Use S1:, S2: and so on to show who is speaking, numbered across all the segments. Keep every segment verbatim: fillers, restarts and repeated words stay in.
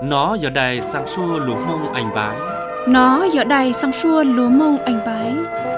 S1: Nó giờ đây sang xua lúa mông anh bái.
S2: Nó giờ đây sang xua lúa mông anh bái.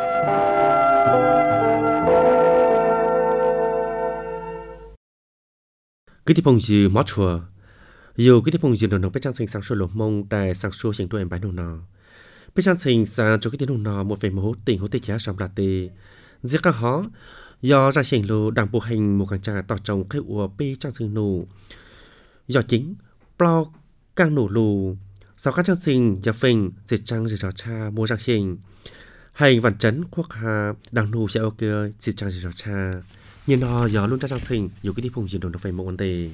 S3: Cái tiếp phong gì mót chùa. Dù cái tiếp phong gì nó nó biết trang sinh sang xua lúa mông tại sang xua chính tôi anh bái nó nó. Biết trang sinh sang cho cái tiếng nó một về một tình hỗ tê giá sắm là tê. Giết các họ do ra sinh lô đảng bộ hành một càng trà tỏ trồng cái ủa bê trang sinh nụ. Do chính bao càng nổ lù sau các chương trình giờ phình dịch trang dịch rõ cha mua trang trình hành văn chấn quốc hà đảng nụ sẽ ok dịch trang dịch rõ cha nhưng nó giờ luôn ra trang trình nhiều cái đi phùng chuyển đổi nó phải một vấn đề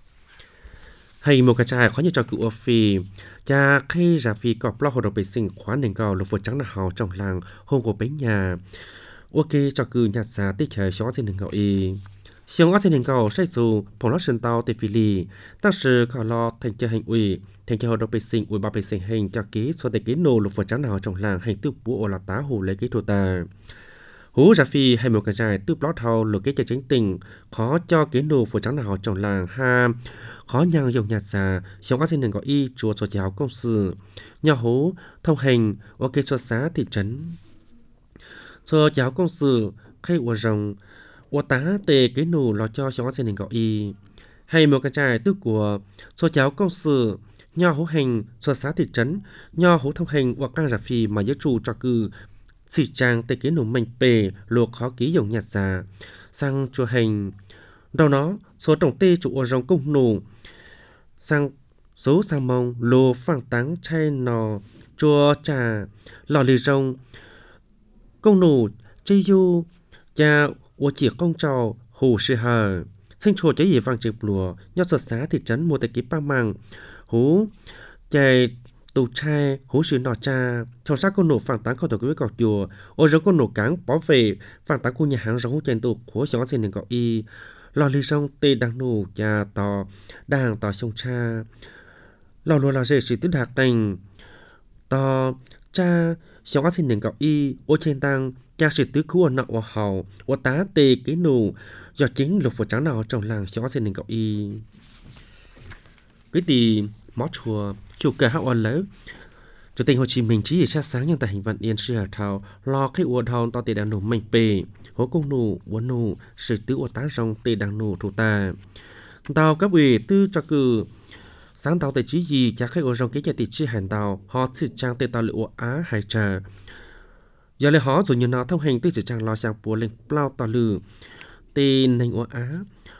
S3: hành một cái trai khó như cho cựu phi cha khi ra phi có bao hồ đầu bể sinh khóa nền cầu lục vượt trắng là hào trong làng hôm của bến nhà ok cho cựu nhạt giá tích hệ xóa trên nền cầu y Xiong ở trên hình cầu xây dù phòng lót sân tàu tại Phi Lì,当时考lo thành chơi hành ủy, thành chơi hội đồng bệ sinh ủy ban bệ sinh hành cho ký số tài ký nô lục vật trắng nào trong làng hành tư bố ô là tá hồ lấy ký thủ tà. Hú ra phi hay một cái dài tư lót thầu lục ký cho chính tình, khó cho ký nô vật trắng nào trong làng ha, khó nhang dùng nhạt xà, xiong ở trên hình có y chùa cho giáo công sự, nhà hú thông hành ok cho xã thị trấn, cho giáo công sự khai ủa rồng. Ủa tá tề cái nụ lo cho xóa xe nền gọi y hay một cái trai tư của số cháu công sự nho hữu hành số xã thị trấn nho hữu thông hành hoặc càng giả phi mà giới chủ cho cư xì trang tề cái nụ mạnh bề luộc khó ký dòng nhạt giả sang chùa hành đầu nó số trọng tê chủ ở rồng công nụ sang số sang mông lô phẳng táng chay nò chùa trà lò lì rồng công nụ chây du cha我chỉ công trò hồ sư hờ sinh chùa chế gì vàng trực lùa nhớ sợt xá thị trấn mua tại ký ba măng hú chạy tù trai hú sư nọ cha trong sát con nổ phản tán không tổ quý cọc chùa ô giống con nổ cán bảo vệ phản tán của nhà hàng giống trên tù của gió xin đừng gọi y lò ly sông tê đang nổ cha tò đang tò sông cha lò lùa là dễ sự tứ đạt tình tò cha gió xin đừng gọi y ô trên tăng cha sự tứ khu nọ và hậu và tá tê cái nụ do chính lục vật trắng nào trong làng xóa xin đình cậu y cái tì mót chùa chủ cờ hậu ẩn lớn chủ tịch Hồ Chí Minh chỉ ra sáng nhân tại hình vận yên sư hà thảo lo cái uổng thao to tê đàn nụ mạnh bề hố công nụ uốn nụ sự tứ uổng tá rong tê đàn nụ thủ ta tàu cấp ủy tư cho cử sáng tàu tại chỉ gì cha cái uổng rong cái nhà tỷ chi hành tàu họ sự trang tê tàu liệu á hay chờ giờ lại họ rồi như nào thông hành tới chỉ trang lo sang bùa lên bao tàu lử tên nền ô á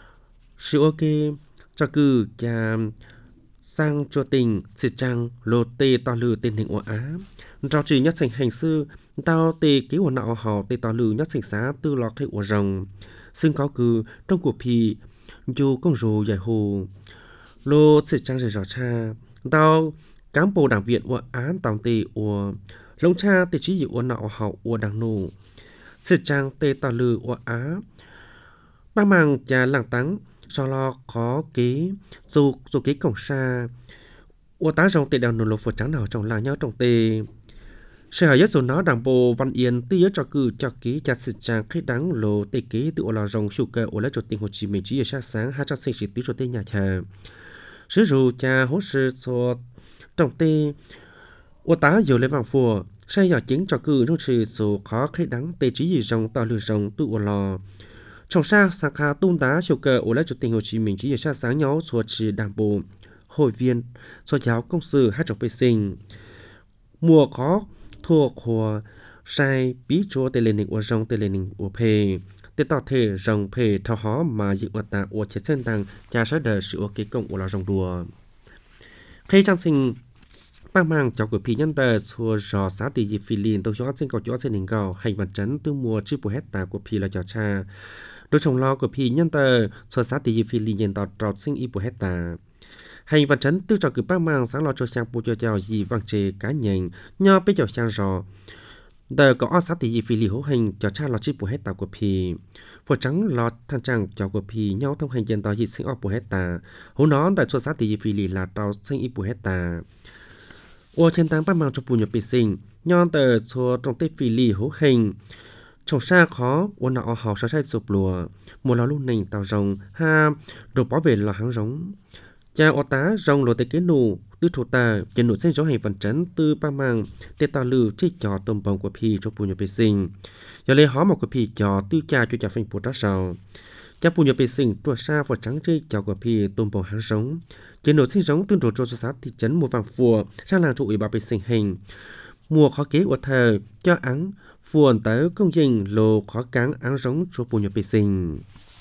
S3: sự ok cho cử cha sang cho tình chỉ trang lô tê tàu lử tên nền ô á trao chỉ nhất thành hành sư tao tê ký của nọ họ tê tàu lử nhất thành xá tư lọ cái ô rồng xưng có cử trong cuộc phi dù công rù giải hồ lô chỉ trang rồi rõ cha tao cán bộ đảng viện ô á tàu tê ô lông cha tê chỉ dụ ô nọ họ ô đằng nụ sự trang tê tàu lử ô á ba màng cha làng tắng sau lo khó ký dù dù ký cổng xa ô tá rong tê đào nụ lục phật trắng nào trong làng nhau trong tê sự hài nhất số nó đảng bộ văn yên tía cho cử cho ký cha sự trang khách đáng lô tê ký tự ô là rong sưu cơ ô lấy cho tình Hồ Chí Minh chỉ ở sát sáng hai trăm sinh sĩ tứ cho tê nhà thờ sử dụng cha hỗ sư cho trong tê ô tá nhiều lên vàng phùa sai nhỏ chính cho cử trong sự số khó khách đáng tê chỉ gì rong tàu lừa rong tự ô lò trong sao sang khá tung đá chiều cờ ở lại chủ tịch Hồ Chí Minh chỉ ra sáng nhóm số chỉ đảng bộ hội viên số giáo công sự hai trọng bê sinh mùa khó thua của sai bí chúa tê lên của rong tê lên của phê tê tỏ thể rong phê thao hó mà dự hoạt tạ của chế sen tăng cha sẽ đợi sự ok công của là rong đùa khi trang sinh ba mang cho của phi nhân tờ xua rò xã tỷ dị phi liền tôi cho sinh cầu cho sinh hình cầu hành vật chấn từ mùa chữ bùa hết tà của phi là cho cha đối trong lo của phi nhân tờ xua xã tỷ dị phi liền nhận tọt trọt sinh y bùa hết tà hành vật chấn từ cho cứ ba mang sáng lo cho sang bùa cho chào gì vang chê cá nhện nho bé chào sang rò tờ có xã tỷ dị phi liền hữu hành cho cha lo chữ bùa hết tà của phi phổ trắng lo thang trang cho của phi nhau thông hành nhận tọt gì sinh ở bùa hết tà hữu nó tại xua xã tỷ dị phi liền là tọt sinh y bùa hết tà ô thiên tăng bắt mang cho bùn nhập bị sinh nhon tờ cho trong tết phi lì hữu hình trong xa khó ô nọ họ sẽ sai sụp lùa một lò lúc nền tàu rồng ha đồ bảo vệ là hàng giống cha ô tá rong lộ tê kế nụ tư thủ ta kiến nụ sinh gió hành phần trấn tư ba mang tê ta lư trích trò tôm bông của phi cho bùn nhờ bê sinh giờ lấy hó một của phi trò tư cha cho cha phanh bùn trá sầu cha bùn nhờ bê sinh tua xa phật trắng trích trò của phi tôm bông hàng sống kiến nụ sinh sống tương trổ cho sát thị trấn một vàng phùa sang làng trụ ủy bà bê sinh hình mùa khó kế của thờ cho áng phuồn tới công trình lô khó cáng áng giống cho bùn nhờ bê sinh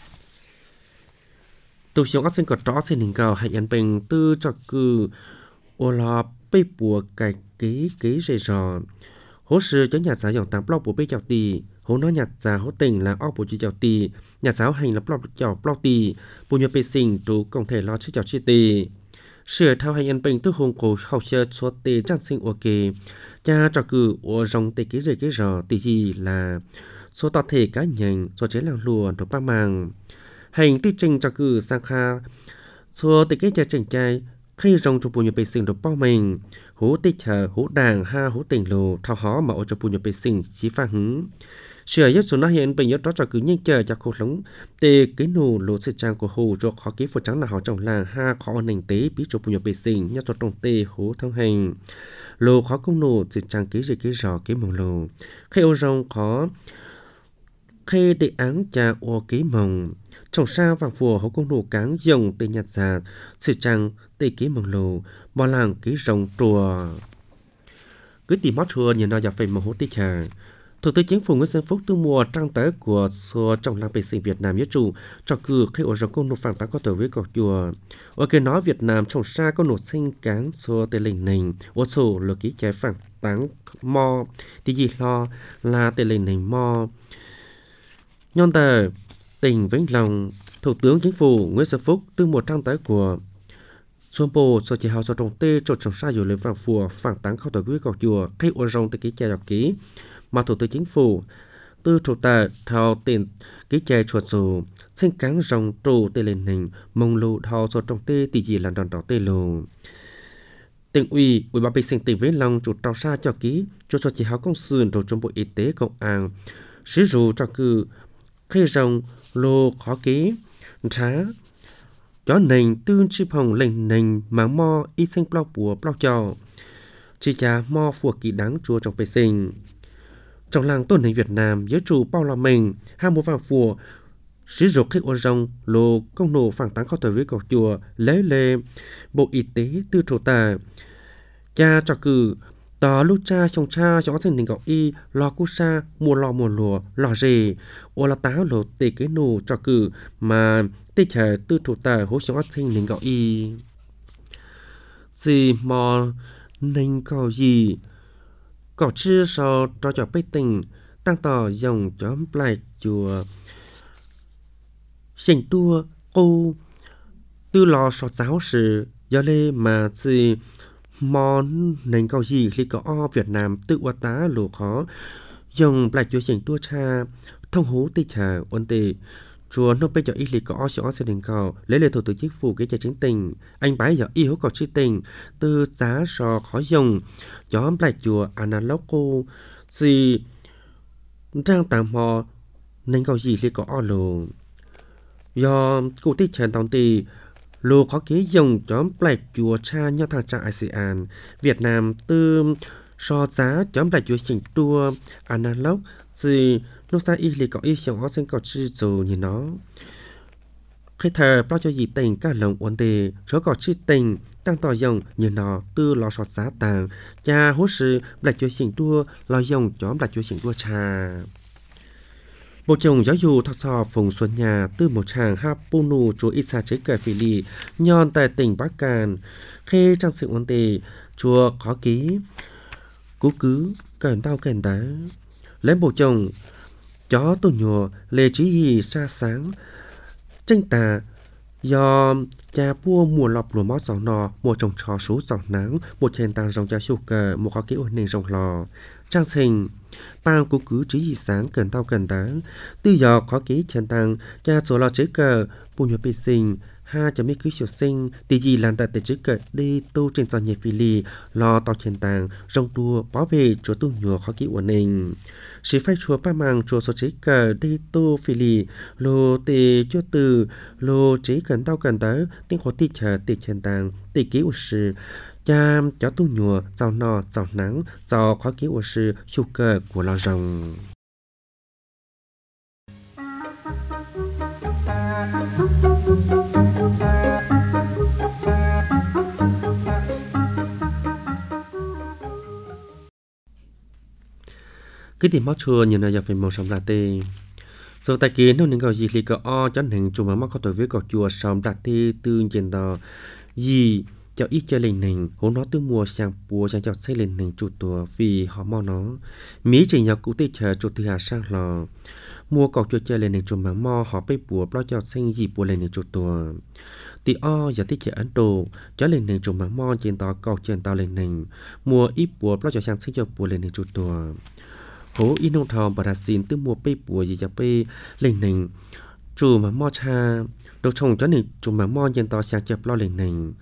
S3: tụ xuống ác sinh có tró xin hình cầu hành nhân bình tư cho cư ô lò bê bùa cài ký ký rây rò hỗ sư cho nhà giáo dòng tám blog của bê chào tì hỗ nói nhà giáo hỗ tình là ốc bộ chào tì nhà giáo hành là blog chào blog tì bùn nhờ bê sinh tụ công thể lo chữ chào chi tì sửa thao hành nhân bình tư hùng cổ học sơ số tì trang sinh ok cha cho cư ô rong tì ký rây ký rò tì gì là số tập thể cá nhân số chế làng lùa được ba màng hành tí trình cho cử sang kha số tịch cái cha trình trai khi rong cho bùn nhờ bê sinh được bao mình hú tích chờ hú đàng ha hú tình lù thao hó mà ô cho bùn nhờ bê sinh chỉ pha hứng sửa nhất số nó hiện bình nhất đó cho cử nhanh chờ cho khổ lống tê cái nụ lù sự trang của hồ cho khó ký phụ trắng là họ trong làng ha khó nền tế bí cho bùn nhờ bê sinh nhất cho trong tê hú thông hành lù khó công nụ sự trang ký gì ký rò ký mong lù khi ô rong khó khi đề án cha ô ký mong trong sao vàng phùa hậu công nụ cáng dòng tê nhạt già sự trang tê ký mong lù bỏ làng ký rồng trùa cứ tìm mót chùa nhìn nào dọc về mong hốt tích hà Thủ tướng Chính phủ Nguyễn Xuân Phúc tương mùa trang tới của số trong làng bệ sinh Việt Nam nhất trụ cho cử khi ở trong công nộp phản tác có tổ với cọc chùa. Ở cái nói Việt Nam trong xa có nộp sinh cáng số tê lệnh nình ở số lực ký trái phản táng mò thì gì lo là tê lệnh nình mò. Nhôn tờ tỉnh Vĩnh Long, Thủ tướng Chính phủ Nguyễn Xuân Phúc tương mùa trang tới của Xuân Bồ cho chỉ hào cho trong tê cho trong xa dù lên phản phùa phản táng không tổ với cọc chùa khi ở trong tê ký trái đọc ký. Mà Thủ tướng Chính phủ tư chủ tờ thao tiền ký chè chuột dù xin cáng rồng trù tê lên hình mông lù thao cho trong tê tỷ gì làm đòn đỏ tê lù tỉnh ủy ủy ban bê sinh tỉnh Vĩnh Long chủ trao xa cho ký cho cho chỉ háo công sườn rồi trong bộ y tế công an sử dụng cho cử khi rồng lô khó ký trá cho nền tương chi hồng lệnh nền mà mo y sinh bao bùa bao cho chỉ cha mo phùa kỳ đáng chùa trong bê sinh trong làng tôn hình Việt Nam giới chủ bao là mình hai một vàng phùa sử dụng khách ô rong lô công nổ phản táng khó thời với cọc chùa lấy lê bộ y tế tư trổ tà cha cho cử tỏ lúc cha chồng cha cho sinh đình gọc y lò cu sa mùa lò mùa lùa lò rề ô là táo lô tê kế nổ cho cử mà tê trẻ tư trổ tà hỗ cho sinh đình gọc y gì mà nên có gì có chữ sau cho cho bê tình tăng tỏ dòng chóm lại chùa sinh tua cô tư lò so giáo sự do lê mà gì món nền cầu gì khi có o Việt Nam tự qua tá lỗ khó dòng lại chùa sinh tua cha thông hú tê trà ôn tê chùa nó bây giờ ít lý có cho sẽ đình cầu lấy lời Thủ tướng Chính phủ cái trả chính tình anh bái giờ yêu cầu chi tình từ giá so khó dùng cho lại chùa analogo gì trang tạm họ nên cầu gì lý có o lồ do cụ tiết trần tổng tì lô khó ký dùng cho lại chùa cha nhau thang trạng a sê an Việt Nam từ so giá cho lại chùa chỉnh tua analog gì lúc xa y lý có y xong họ sinh có chữ dù như nó khi thờ bao cho gì tình các lòng ổn đề số có chữ tình tăng tỏ dòng như nó tư lò sọt giá tàng cha hốt sự lại cho sinh tua lò dòng cho lại cho sinh tua trà Bộ trưởng giáo dục thật sò Phùng Xuân Nhà từ một chàng Hapunu chúa Isa chế cờ phỉ lì nhon tại tỉnh Bắc Càn khi trang sự ổn đề chùa có ký cú cứ cẩn đau cẩn đá lấy bộ chồng chó tổ nhùa lê trí hì xa sáng tranh tà do cha bua mùa lọc lùa mót giọng nò mùa trồng trò số giọng nắng một chèn tàng rồng cha chụp cờ một khó kỹ ổn nền rồng lò trang sinh bao cú cứ trí hì sáng cần tao cần đá tư dò khó kỹ chèn tàng cha số lò chế cờ bùn nhùa bê sinh ha cho mấy cứ chiều sinh tỷ gì làm tại tới trước cỡ đi tu trên trò nhẹ phi lì lo tao thiên tàng rong tua bảo vệ chúa tu nhùa khó kỹ của mình sĩ phái chúa ba mang chúa số chế cỡ đi tu phi lì lô tê chúa từ lô chế cần tao cần tới tiếng khó tì chờ tì thiên tàng tì kỹ của sự cha cho tu nhùa giàu nọ giàu nắng giàu khó kỹ của sự chu cờ của lo rồng cái điểm máu chua như này giờ phải màu sầm là tê sau tại kia nó nên gọi gì thì có o cho nên chúng mà mắc có tuổi với cỏ chùa sầm đặt tê tương trên đó gì cho ít chơi lên nền hôm nó từ mùa sang bùa sang cho xây lên nền chủ tùa vì họ mau nó mỹ chỉ nhờ cụ tê chờ chủ thứ hà sang lò mua cỏ chùa chơi lên nền chủ mà mo họ bay bùa lo cho xây gì bùa lên nền chủ tùa thì o giờ tê chờ ấn độ cho lên nền chủ mà mo trên đó cỏ trên tàu lên nền mua ít bùa lo cho sang xây cho bùa lên nền chủ tùa hố in nông thảo bà đã xin từ mua bay bùa gì cho bay lên nền chủ mà mo cha đồ trồng cho nền chủ mà mo trên đó sang chập lo lên nền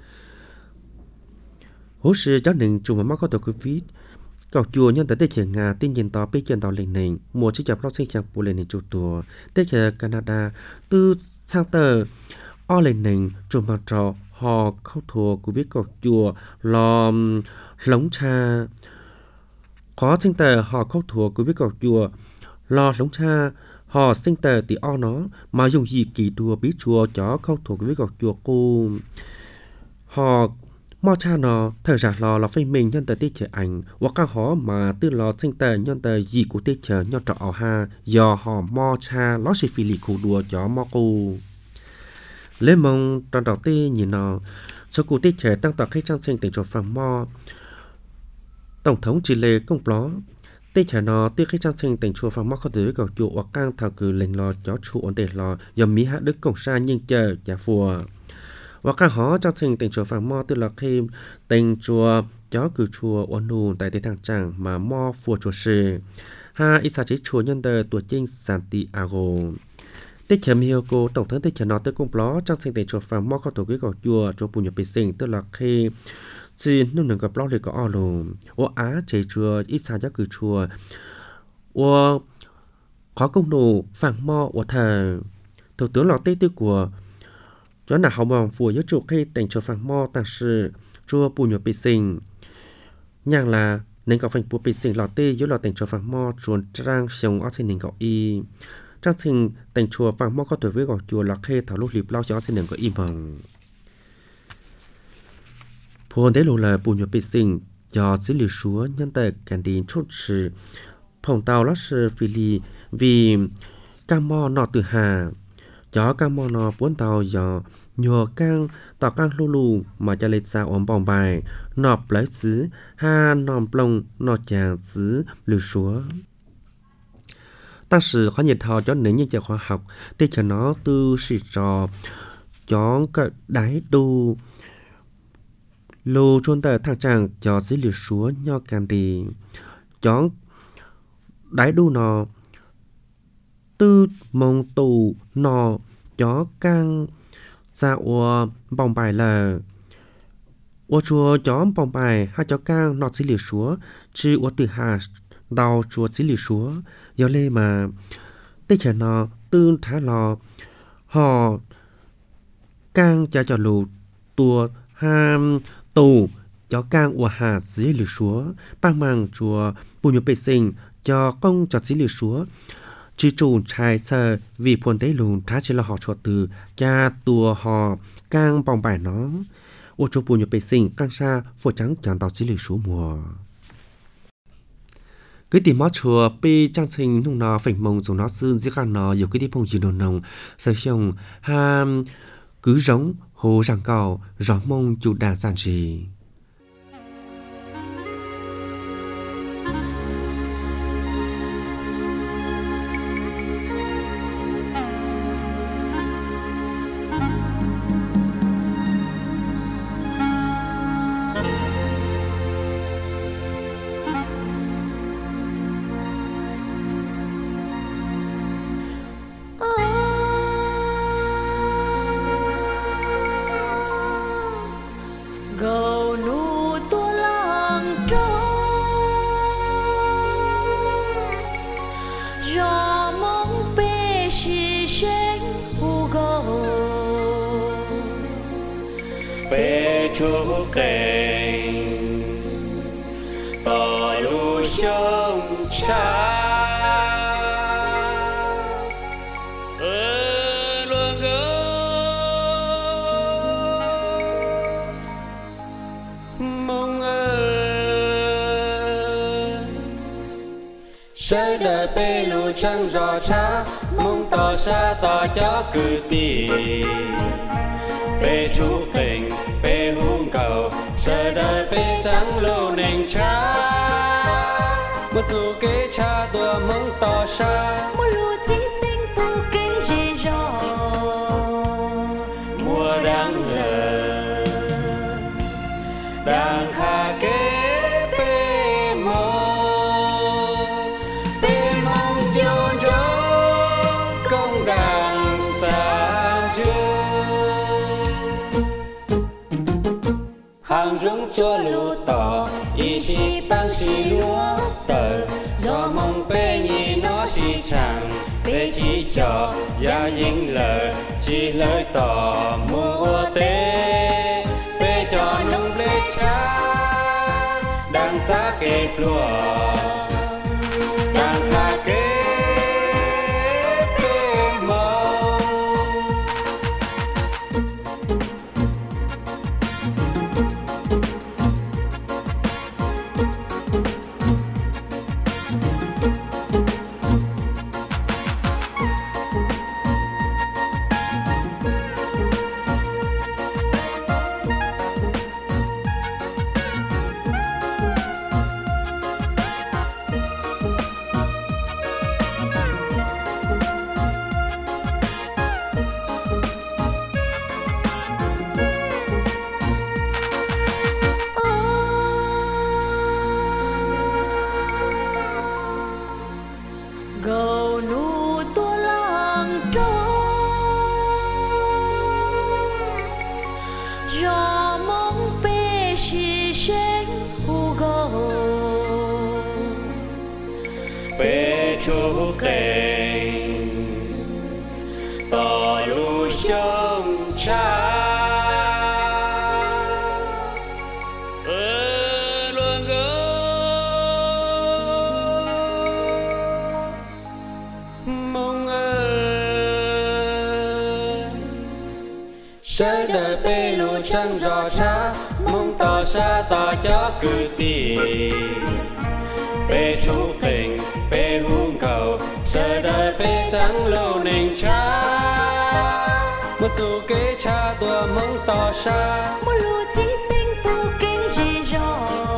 S3: hố sư cho nên chủ mà mắc có tổ covid vít cậu chùa nhân tới tết trẻ ngà tin nhìn tỏ bây chuyện tàu lên nền mùa chỉ chập lo sinh chẳng bù lên nền chủ tùa tết trẻ Canada từ sang tờ o lên nền chủ mà trò họ khâu thua covid cậu chùa lo lống cha khó sinh tờ họ khâu thua covid cậu chùa lo lống cha họ sinh tờ thì o nó mà dùng gì kỳ đùa bí chùa chó khâu thua covid cậu chùa cô họ mò cha nó thời gian lo là phải mình nhân tờ tiết chế ảnh hoặc các họ mà từ lo sinh tờ nhân tờ gì của tiết chế nhân trọ ha do họ mò cha lót xì phi lì khu đùa cho mò cô lấy mong trong đầu tiên nhìn nó số cụ tiết chế tăng tọa khi trang sinh tỉnh cho phẳng mò tổng thống chỉ lệ công bó tiết chế nó tiết khi trang sinh tỉnh cho phẳng mò có thể gặp chủ hoặc căng thảo cử lệnh lo cho chủ ổn định lo do mỹ hạ đức cộng sa nhưng chờ giả phùa và các họ trong trình tỉnh chùa phẳng mò từ là khi tỉnh chùa chó cử chùa ổn nụ tại tây thằng chẳng mà mò phùa chùa sư ha ít xa chế chùa nhân đời tuổi trinh Santiago tích chấm hiếu cô tổng thống tích chấm nó tới cung ló trong trình tỉnh chùa phẳng mò có tổ quý cầu chùa chùa bùn nhập bị sinh từ là khi xin nông nông gặp ló liền có o lù ô á chế chùa ít xa giáo cử chùa ô khó công nụ phẳng mò ô thờ thủ tướng lọ tây tư của cho nên họ mong phù yếu chủ khi tỉnh cho phẳng mò tăng sự chùa bù nhột bị sinh nhàng là nên có phành bù bị sinh lọ tê yếu lọ tỉnh cho phẳng mò chuồn trang sống ở trên nền gạo y trang sinh tỉnh chùa phẳng mò có tuổi với gạo chùa là khi thảo lúc liệp lao cho trên nền gạo y bằng phù thế lộ là bù nhột bị sinh do dưới liều súa nhân tệ cảnh đến chốt sự phòng tàu lót sự vì lì vì cam mò nọ từ hà chó cam mò nọ bốn tàu do nhờ căng tỏ căng lù lù mà cho lên xa ổn bỏng bài nọp lấy xứ ha nòm plong nọ chàng xứ lưu súa tăng sự khó nhiệt thọ cho nên như trẻ khoa học thì cho nó từ sự trò chó cái đáy đu lô trôn tờ thằng chàng cho dưới lưu súa nho càng đi chó đáy đu nọ tư mông tù nọ chó căng ra ua bỏng bài là ua chùa chó bỏng bài hai chó cang nọt xí liều súa chứ ua từ hà đào chùa xí liều súa do lê mà tê chả nọ tương thả lò họ cang cha cho lù tua ham tù chó cang ua hà xí liều súa bang mang chùa bù nhục bê sinh cho công cho xí liều súa chỉ chủ trai sơ vì buồn tế lùn thá chỉ là họ cho từ cha tua họ cang bỏng bài nó ô chô bùn nhập bề sinh căng xa phổ trắng chẳng tàu chỉ lì số mùa cái tìm mót chùa bê trang sinh nung nó phỉnh mông dùng nó sư giết khăn nó dù cái đi phong chữ đồ nồng sở xong ha cứ giống hồ ràng cầu gió mông chủ đà giản gì
S4: chú kênh tỏ lũ sông cha ơ luôn gỡ mong ơi sẽ đời bê lũ trăng gió cha mong tỏ xa tỏ cho cử tì bê chú kênh bê hung cầu sẽ đời bê trắng lô nền cha một dù kế cha tua mong tỏ xa
S5: một lũ chỉ tình tu kinh dễ dò
S4: mùa đang lờ đang khá kế bê mô bê mong dồn dỗ công đàn tràn chưa hàng dũng cho lũ tỏ ý chí băng xì lúa tờ do mong bê nhì nó xì chẳng bê chỉ cho gia dính lờ chỉ lời tỏ mua tế bê cho nông lê cha đang giá kê lúa đang khá kê bê mâu
S5: gầu nụ tua làng trôi gió mong bê xì xanh hù gầu
S4: bê chú kênh tỏ lũ sông cha ơ luôn gỡ mong ơi sẽ đời bê lũ trăng gió cha mong tỏ xa tỏ cho cử tì bê chú kênh bê hung cầu sẽ đời bê trắng lô nền cha một dù kế cha tua mong tỏ xa
S5: một lũ chỉ tình tu kinh dễ dò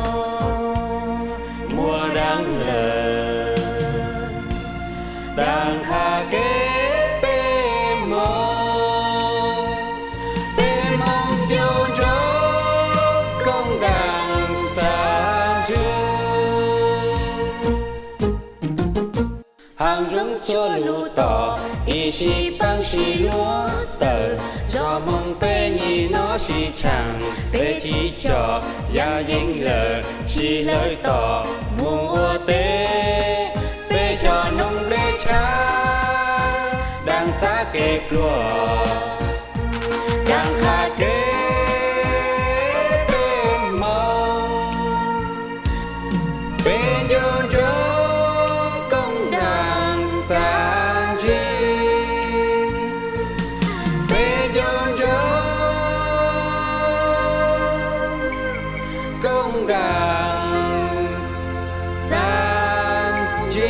S4: mùa đang lờ đang khá kế bê mô bê mong dồn dỗ công đàn tràn chưa hàng dũng cho lũ tỏ ý chí băng xì lúa tờ do mong bê nhì nó xì chẳng bê chỉ cho gia dính lờ chỉ lời tỏ mua tế bê cho nông lê cha đang giá kê lúa đang khá kế bê mâu bê dồn dỗ công đàn tràn chi bê dồn dỗ công đàn tràn chi.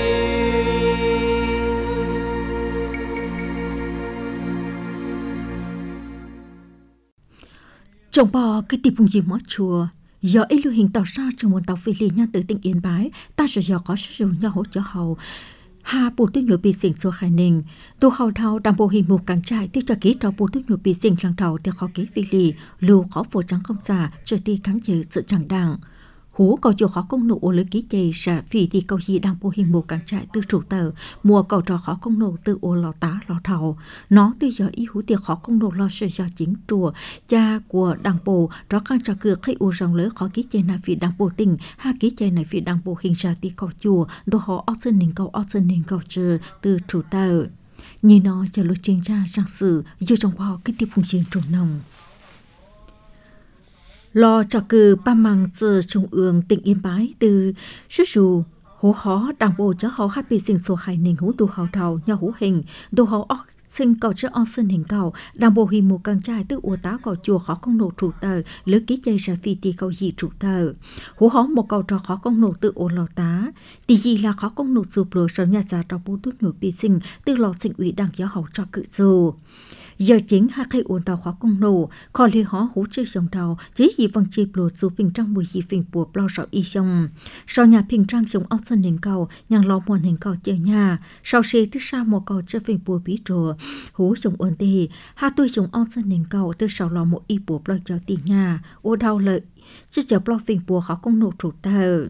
S6: Chồng bò cái tiệp vùng gì mót chùa giờ ấy lưu hình tàu xa trong một tàu phi lý nhân từ tỉnh Yên Bái ta sẽ giờ có sử dụng nhau hỗ trợ hậu hà bù tuyết nhựa bị xỉn số khai ninh tu hậu thao đàm bộ hình một càng trại tiêu cho ký trò bù tuyết nhựa bị xỉn răng thầu theo khó ký phi lý lưu khó phổ trắng không giả trở ti kháng chế sự chẳng đảng hú cầu chiều khó công nộ ô lưới ký chày xả phỉ thì cầu gì đang bộ hình một càng trại từ chủ tờ mùa cầu trò khó công nộ từ ô lò tá lò thầu nó từ giờ ý hú tiệc khó công nộ lo sự do chính chùa cha của đảng bộ đó càng trò cửa khi u rong lưới khó ký chày này vì đảng bộ tỉnh ha ký chày này vì đảng bộ hình ra thì cầu chùa đồ họ ốc sơn nền cầu ốc sơn nền cầu trừ từ chủ tờ như nó chờ lối trình ra sang sử dù trong bao cái tiệp hùng chiến trùng nồng lo cho cử ba măng từ trung ương tỉnh Yên Bái từ sức dù hố khó đảng bộ cho họ hát bị sinh số hai nền hú tu hào thảo nhà hú hình tu hào óc sinh cầu cho on sinh hình cầu đảng bộ hình một càng trai từ ua tá cầu chùa khó công nổ trụ tờ lưới ký chơi ra phi tì cầu gì trụ tờ hú khó một cầu trò khó công nổ từ ua lò tá tì gì là khó công nổ sụp lửa sau nhà già trong bố tút nhổ bị sinh từ lò sinh ủy đảng giáo hậu cho cự dù giờ chính hai cây ổn tàu khó công nổ khó li hó hú chơi sông tàu chỉ gì văng chip lột dù bình trang mùi gì phình bùa bao sợ y sông sau nhà bình trang sông ốc sân hình cầu nhàng lò muôn hình cầu chơi nhà sau xe từ xa một cầu chơi phình bùa bí trùa hú sông ổn tì hai tuổi sông ốc sân hình cầu từ sau lò một y bùa bao cho tì nhà ô đau lợi chứ chờ bao phình bùa khó công nổ trụ tờ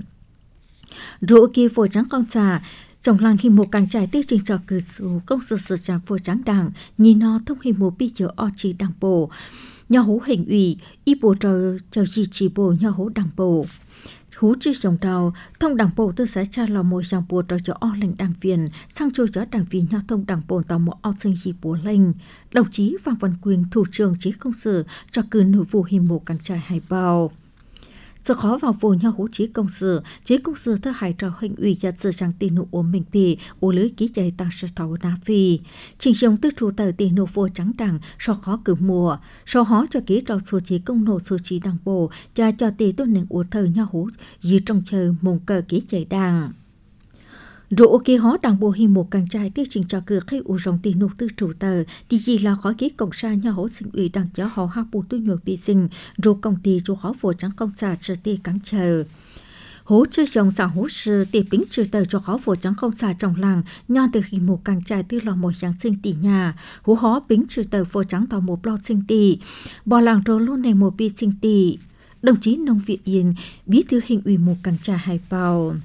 S6: rượu kia phổi trắng con xà trong làng khi một càng trải tiêu trình trò cử số công sự sự tràng phổ trắng đảng nhìn nó thông khi một bi chở o chỉ đảng bộ nhà hố hình ủy y bộ trò trò gì chỉ bộ nhà hố đảng bộ hú chi sống đầu thông đảng bộ tư sẽ cha là một dòng bộ trò cho o lệnh đảng viên sang trôi cho đảng viên nhà thông đảng bộ tàu một o sinh gì bộ lệnh đồng chí Phạm Văn Quyền thủ trưởng chí công sự cho cử nội vụ hình một càng trải hải bào giờ khó vào vô nhau hú chí công sự chí công sự thơ hải trò hình ủy và sự trang tiền nụ ốm mình bì ô lưới ký chạy tăng sự thấu đá phi trình dòng tư trụ tờ tiền nụ vô trắng đẳng so khó cử mùa so hó cho ký trò số chí công nộ số chí đảng bộ và cho tỷ tôn nền ổ thơ nhau hú dưới trong chờ mông cờ ký chạy đảng rồi ok hó đảng bộ hình một càng trai tiêu trình cho cửa khi u rong tiền nộp tư chủ tờ thì gì là khó ký cộng sa nhà hỗ sinh ủy đảng giáo họ ha bù tu nhồi bị sinh rồi công ty rồi khó phổ trắng công xã trở tê cắn chờ hỗ trợ dòng xã hỗ sư tiệp bính trừ tờ cho khó phổ trắng công xã trong làng nhau từ khi một càng trai tư lò một sáng sinh tỷ nhà hỗ hó bính trừ tờ phổ trắng tàu một lo sinh tỷ bỏ làng rồi luôn này một bi sinh tỷ đồng chí nông Việt Yên bí thư hình ủy một càng trai hải bào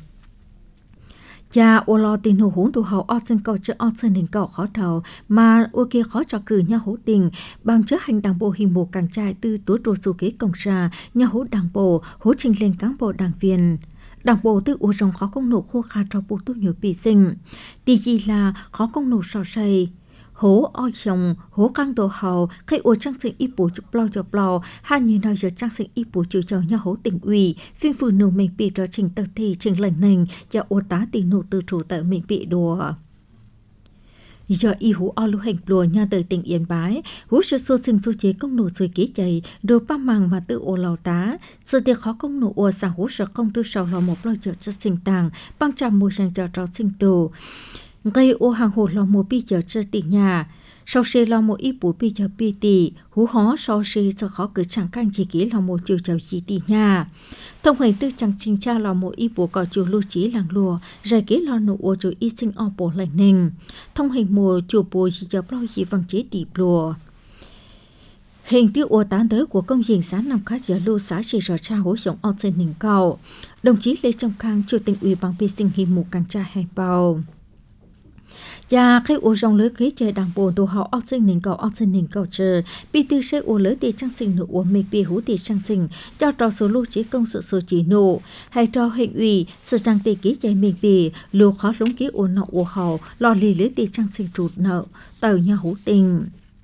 S6: cha ô lo tin hồ hỗn tụ hậu ở trên cầu chợ ở trên đỉnh cầu khó thầu mà ô kia khó cho cử nhà hỗ tình bằng chất hành đảng bộ hình một càng trai từ tuổi trổ số kế công xã nhà hỗ đảng bộ hỗ trình lên cán bộ đảng viên đảng bộ từ ô rong khó công nổ khô kha cho bộ tu nhiều bị sinh tỷ gì là khó công nổ sò say hố oi chồng hố căng tổ hậu khi ô trang sinh y bổ chụp lo chụp lo hai như nói giờ trang sinh y bổ chụp cho nhà hố tỉnh ủy phiên phụ nô mình bị trở trình tập thì trình lần này cho ô tá tỉnh nô từ chủ tại mình bị đùa giờ y hú o lưu hành lùa nhà từ tỉnh Yên Bái hú sự xô sinh xô chế công nổ rồi ký chạy đồ ba màng mà tự ô lào tá sự tiệc khó công nổ ô sang hú sợ công tư sau lò một lo chợ cho sinh tàng băng tràm mùi sang cho cho sinh tù gây ô hàng hồ lò một bi chờ chơi tỷ nhà sau xe lò một ít bù bi chờ bi tỷ hú hó sau xe cho khó cứ chẳng canh chỉ kỹ lò một chiều chờ gì tỷ nhà thông hành tư chẳng trình tra lò một ít bù cò chiều lưu trí làng lùa giải kỹ lò nụ ô chiều y sinh o bổ lạnh nình thông hành mùa chiều bù chỉ chờ bao gì văng chế tỷ lùa hình tiêu ô tán tới của công trình xã nằm khác giờ lưu xã chỉ rõ tra hối sống ở trên đỉnh cầu đồng chí Lê Trọng Khang chủ tịch ủy ban bi sinh hình một càng trai hai bào và khi ô rong lưới khí chơi đảng bộ tổ họ ốc sinh nền cầu ốc sinh nền cầu chờ bị từ xe ô lưới tiền trang sinh nụ ô mê bì hú tiền trang sinh cho trò số lưu trí công sự số chỉ nụ hay cho hình ủy sự trang tiền ký chơi mê bì lưu khó lúng ký ô nọ ô hậu lò lì lưới tiền trang sinh trụt nợ tàu nhà hú tình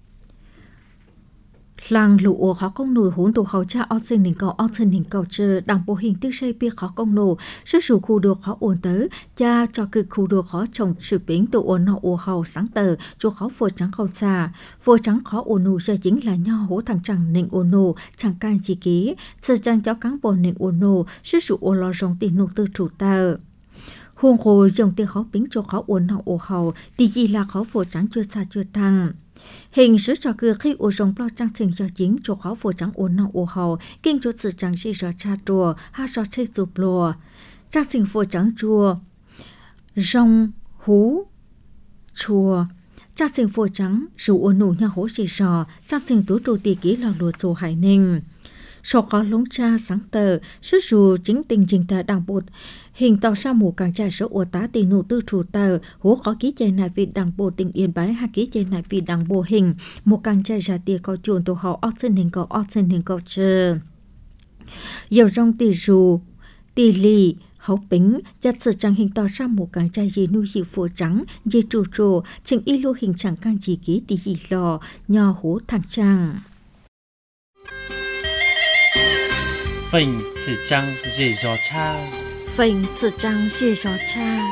S6: làng lũ ô khó công nổi hỗn tụ hậu cha ốc sinh nền cầu ốc sinh nền cầu chờ đảng bộ hình tư xây bia khó công nổ sức sủ khu được khó ổn tới cha cho cực khu được khó trồng sự bính tụ ổn nọ ô hậu sáng tờ cho khó phô trắng không xa phô trắng khó ổn nụ cho chính là nho hố thằng chẳng nền ổn nổ chẳng can chỉ ký sự trang cháu cán bộ nền ổn nổ sức sủ ô lo rong tiền nụ tư chủ tờ huồng hồ dòng tiền khó bính cho khó ổn nọ ô hậu thì gì là khó phô trắng chưa xa chưa tăng hình sứ trò cười khi ô rong bao trang sinh cho chính cho khó phổ trắng ổn nọ ô hậu kinh cho sự trang sĩ rõ cha trùa ha rõ chơi sụp lùa trang sinh phổ trắng chùa rong hú chùa trang sinh phổ trắng rủ ổn nụ nhà hố sĩ rõ trang sinh tú trù tỷ ký là lùa chùa hải ninh so khó lống cha sáng tờ sức dù chính tình trình tờ đảng bộ hình tàu sa mù càng trai số ô tá tỷ nụ tư chủ tờ hố khó ký chạy này vì đảng bộ tỉnh Yên Bái hay ký chạy này vì đảng bộ hình một càng trai ra tiền có chuồn tổ họ ốc sinh hình cầu ốc sinh hình cầu chờ dầu rong tỷ dù tỷ lì hậu bính giặt sự trang hình tàu sa mù càng trai gì nuôi dị phổ trắng dì trù trù trình y lô hình chẳng càng chỉ ký tỷ dị lò nho hố thằng trang
S1: phình sự trăng dễ gió cha
S6: phình sự trăng dễ gió cha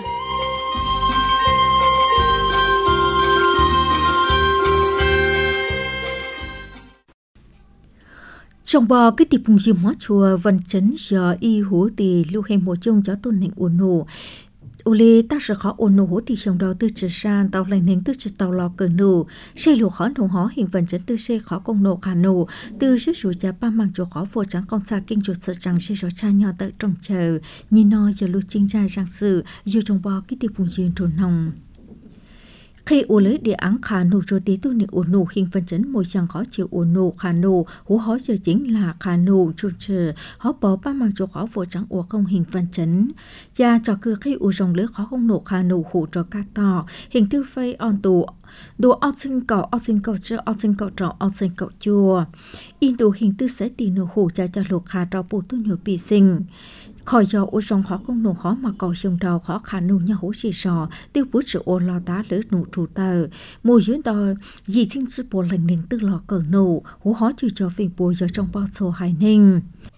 S6: trong bò cái tiệp phùng diêm hóa chùa vận chấn giờ y hú tì lưu hem một chung cho tôn nền ổn nổ ô lê ta sẽ khó ổn nổ hú tì trong đầu tư trừ san tàu lành nền tư trừ tàu lò cờ nổ xe lụa khó nổ hó hình vận chấn tư xe khó công nổ khả nổ tư sức rủi giá ba mang chỗ khó vô trắng con xa kinh chuột sợ rằng xe gió cha nhỏ tại trong chờ nhìn nói giờ lưu chính ra rằng sự dù trong bò cái tiệp phùng diêm trồn nòng khi ô lấy địa án khả nổ cho tí tu nị ổn nổ hình phần chấn môi chẳng khó chịu ổn nổ khả nổ hú hóa giờ chính là khả nổ chủ trừ hóa bỏ ba mang chỗ khó vô trắng ổ không hình phần chấn và cho cứ khi ổ rồng lưới khó không nổ khả nổ hủ cho cá tỏ hình tư phây on tù đồ ọc sinh cậu ọc sinh cậu chơ ọc sinh cậu trọ ọc sinh cậu chùa in đồ hình tư sẽ tì nổ hủ cho cho lục khả trò bù tu nhiều bị sinh khỏi do ô rong khó công nổ khó mà cầu sông đầu khó khả nụ nhà hố xì sò tiêu bút sự ô lò tá lỡ nụ trụ tờ mùi dưới đò dì thiên sư bộ lành nền tư lò cờ nụ hố khó chữ cho phiền bùi do trong bao sổ hải ninh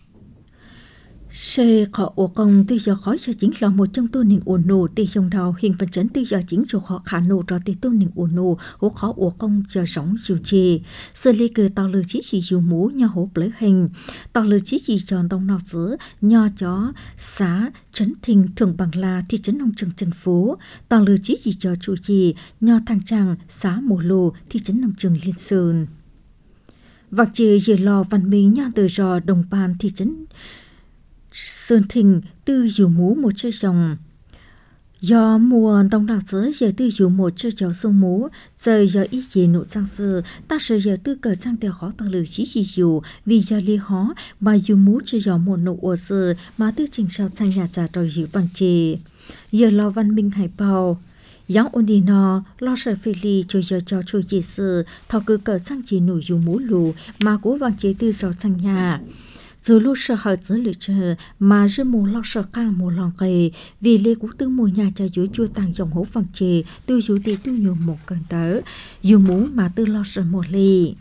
S6: xe khó ổ công tư do khó cho chính là một trong tu nền ổ nổ tư dòng đầu hình phần chấn tư do chính cho khó khả nổ cho tư tu nền ổ nổ hố khó ổ công cho sống chiều trì sơ ly cử tàu lư chí chỉ dù mũ nhà hố lấy hình tàu lư chí chỉ tròn đông nào giữa nho chó xã trấn thình thường bằng là thị trấn nông trường trần phú tàu lư chí chỉ cho chủ trì nho thang trang xã mồ lù thị trấn nông trường liên sơn vạc trì dì lò văn minh nha từ rò đồng bàn thị trấn Sơn Thình tư dù mũ một chiếc dòng do mùa đông đảo giữa giờ tư dù một chiếc cháu sông mũ giờ giờ ý gì nụ sang sư ta sợ giờ tư cờ sang theo khó tăng lử chỉ chỉ dù vì giờ li hó mà dù mũ chưa giờ một nụ ổ sư mà tư trình sao sang nhà già rồi giữ văn trì giờ lo văn minh hải bào giáng ôn đi nó lo sợ phê ly cho giờ cho cho gì sư thọ cứ cờ sang chỉ nụ dù mũ lù mà cố văn chế tư giàu sang nhà dù lúc sợ hở giữa lựa chờ mà rơi mù lo sợ càng mù lòng kề vì lê cú tư mùa nhà cho dưới chua tàng dòng hố vàng chè tư dù tí tư nhiều một cần tớ dù mũ mà tư lo sợ một ly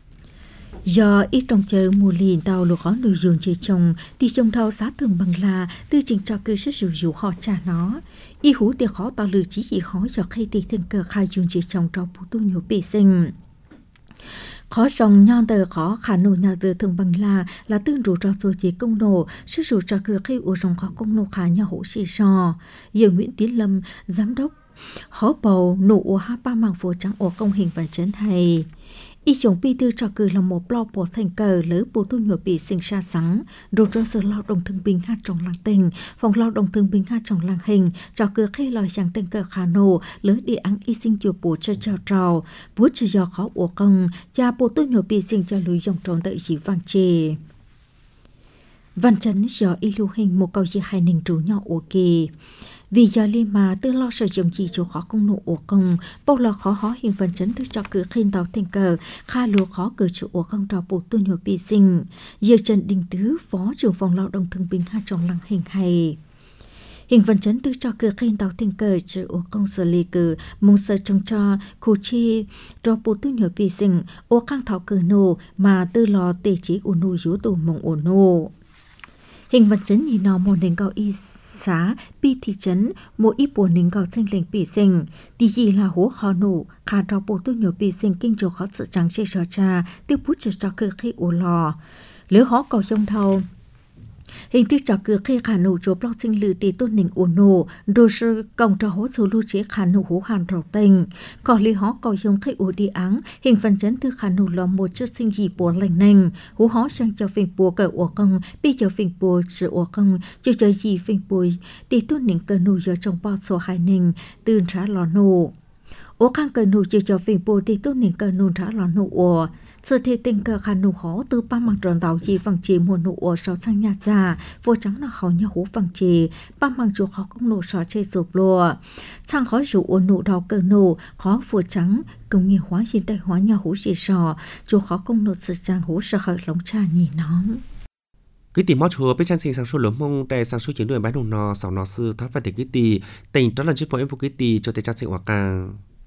S6: do ít trong chờ mùa liền tàu lục khó nội dùng chơi chồng thì chồng thao xá thường bằng là tư trình cho cơ sức rủ rủ họ trả nó y hú thì khó tàu lử chỉ chỉ khó cho khi thì thường cờ khai dùng chơi chồng cho bố tu nhiều bể sinh khó rong nhon tờ khó khả nổ nhà tờ thường bằng là là tương rủ cho rồi chỉ công nổ sức rủ cho cửa khi ủ rong khó công nổ khả nhà hỗ xì sò giờ Nguyễn Tiến Lâm giám đốc hó bầu nổ ổ ha ba mảng phố trắng ổ công hình và chấn hay y chồng pi tư cho cử là một lo bộ thành cờ lỡ bộ tu nhồi bị sinh xa sáng rồi cho sở lao động thương binh hát trong làng tình phòng lao động thương binh hát trong làng hình cho cử khi lòi chẳng tên cờ khả nổ lỡ địa án y sinh chùa bộ cho trào trào bút cho do khó ổ công cha bộ tu nhồi bị sinh cho lùi dòng tròn đợi chỉ vàng chê văn chấn do y lưu hình một câu gì hai nình trú nhỏ ổ kỳ vì giờ li mà tư lo sử dụng gì chỗ khó công nộ ổ công bốc lo khó hó hình phần chấn tư cho cử khen tàu thành cờ kha lúa khó cử chủ ổ công trò bộ tu nhồi bị sinh giờ Trần Đình Tứ phó trưởng phòng lao động thương binh hai trong làng hình hay hình phần chấn tư cho cử khen tàu thành cờ chủ ổ công xử lý cử mong sở trong cho khu chi trò bộ tu nhồi bị sinh ổ căng thảo cử nô mà tư lo tề chỉ ổ nô rú tù mong ổ nô hình phần chấn nhìn nó một nền cao y xã pi thị trấn mỗi ít buồn nín gạo xanh lệnh bị sinh tí gì là hố khó nổ khả trò bộ tu nhiều bị sinh kinh chỗ khó sự trắng chê sò cha tiêu bút cho cho cơ khi ổ lò lỡ hó cầu trong thầu hình thức cho cửa khi khả nổ chỗ blog sinh lự tỷ tôn nỉnh ổ nổ đồ sơ công cho hố số lưu chế khả nổ hố hàn rầu tình có lý hó cầu dùng khi ổ đi áng hình phần chấn từ khả nổ là một chất sinh gì bùa lành nành hố hó sang cho phiền bùa cờ ổ công bị cho phiền bùa sự ổ công cho cho gì phiền bùa tỷ tôn nỉnh cờ nổ do trong bao số hai nành từ trả lò nổ ổ khang cờ nổ chỉ cho phiền bùa tỷ tôn nỉnh cờ nổ trả lò nổ ổ sự thi tình cờ khả nổ khó từ ba mặt tròn tàu chỉ vàng chỉ một nụ ổ sáu sang nhà già vô trắng là khó nhà hố vàng chỉ ba mặt chỗ khó cũng nổ sáu chơi sụp lùa sang khó rủ ổ nụ đầu cờ nổ khó vô trắng công nghiệp hóa hiện đại hóa nhà hố chỉ sò chỗ khó cũng nổ sự trang hố sợ hở lóng trà nhỉ nón
S3: cái tỷ mót chùa bên trang sinh sang số lớn mông tại sang số chiến đội bán đồng nò sáu nò sư tháp và tỷ cái tỷ tình đó là chiếc bộ em cái tỷ cho tới trang sinh hòa càng